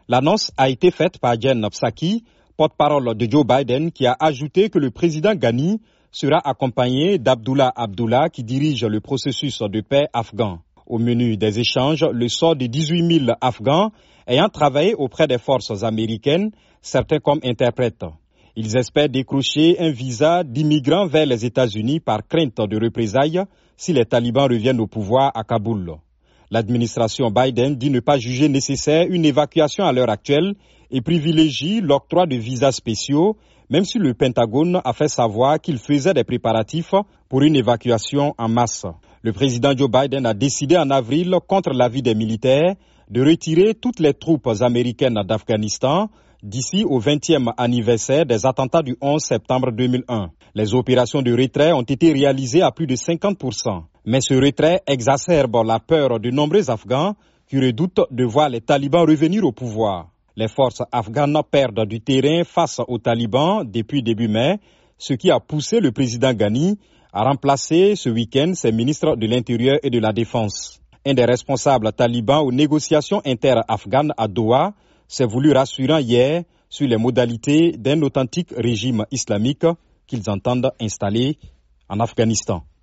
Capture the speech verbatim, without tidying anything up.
L'annonce a été faite par Jen Psaki, porte-parole de Joe Biden, qui a ajouté que le président Ghani sera accompagné d'Abdullah Abdullah qui dirige le processus de paix afghan. Au menu des échanges, le sort de dix-huit mille Afghans ayant travaillé auprès des forces américaines, certains comme interprètes. Ils espèrent décrocher un visa d'immigrants vers les États-Unis par crainte de représailles si les talibans reviennent au pouvoir à Kaboul. L'administration Biden dit ne pas juger nécessaire une évacuation à l'heure actuelle et privilégie l'octroi de visas spéciaux, même si le Pentagone a fait savoir qu'il faisait des préparatifs pour une évacuation en masse. Le président Joe Biden a décidé en avril, contre l'avis des militaires, de retirer toutes les troupes américaines d'Afghanistan d'ici au vingtième anniversaire des attentats du onze septembre deux mille un. Les opérations de retrait ont été réalisées à plus de cinquante pour cent. Mais ce retrait exacerbe la peur de nombreux Afghans qui redoutent de voir les talibans revenir au pouvoir. Les forces afghanes perdent du terrain face aux talibans depuis début mai, ce qui a poussé le président Ghani à remplacer ce week-end ses ministres de l'Intérieur et de la Défense. Un des responsables talibans aux négociations inter-afghanes à Doha s'est voulu rassurant hier sur les modalités d'un authentique régime islamique qu'ils entendent installer en Afghanistan.